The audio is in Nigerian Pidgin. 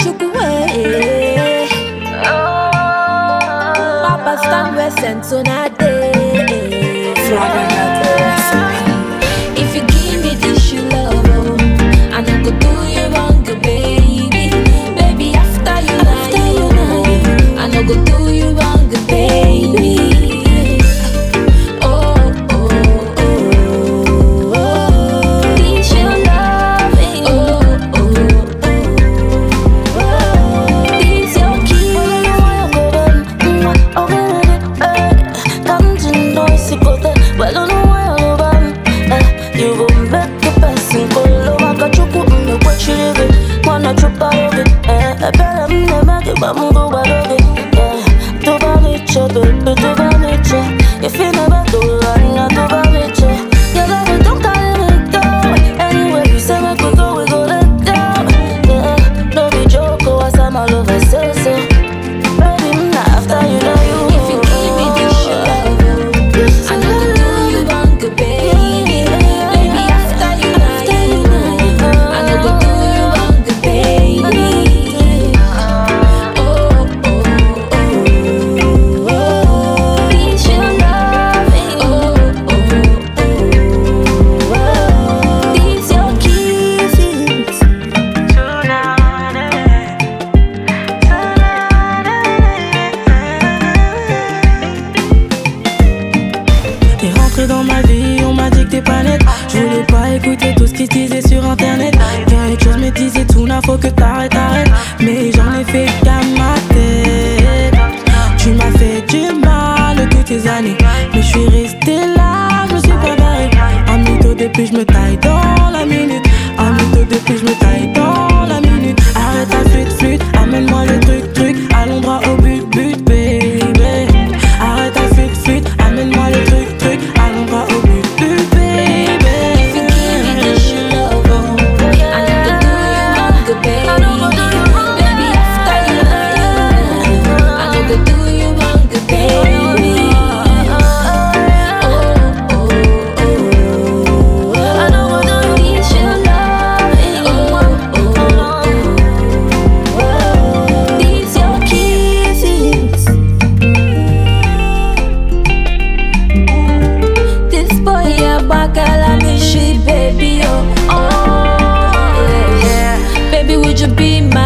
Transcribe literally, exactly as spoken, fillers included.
chukwe. Papa stand west and so not day. If you give me this you love, oh, I no go do you wrong, baby. Baby after you after you lie, I no go do you wrong, baby. Oh oh oh oh, this your loving. Oh oh oh oh, this your key. Well, I know why I love them. You go back to passing, go low, I got you put in the way she live it. Wanna trip out of it, eh? I better never get my move over it, yeah. Do ba nature, baby, do ba nature. If you never do, I do ba nature. Your love it don't carry me down. Anywhere you say we could go, we go let down. Yeah, no be joke, oh, I say my love, I say so. Baby, not after you know you. If you give me this your love, I know baby, baby after you lie, I no go do you wrong, baby. Oh oh oh oh, this your loving. Oh oh oh, this your kisses. T'es rentré dans ma vie, on m'a dit que t'es pas nette. Je voulais pas écouter tout ce qui se disait sur internet. Quelque chose me disait tout n'a faut que t'arrêtes, arrête. Mais j'en ai fait qu'à ma tête. Tu m'as fait du mal toutes tes années, mais je suis resté là, je me suis pas barré. Un mytho depuis je me taille dans la minute. Un mytho depuis je me taille dans la minute. Arrête ta flûte, flûte, amène-moi le truc, truc. Allons droit au but, but, baby. Arrête ta flûte, flûte, amène-moi le truc, truc. Allons droit au but, but, baby. If you give me this your love, I no go do you wrong, baby. Baby after you lie, I no go do you wrong, baby. Oh oh oh, I no go do this your loving. Oh oh oh, these your kisses. This boy a bagala me she baby oh oh yeah. Baby would you be my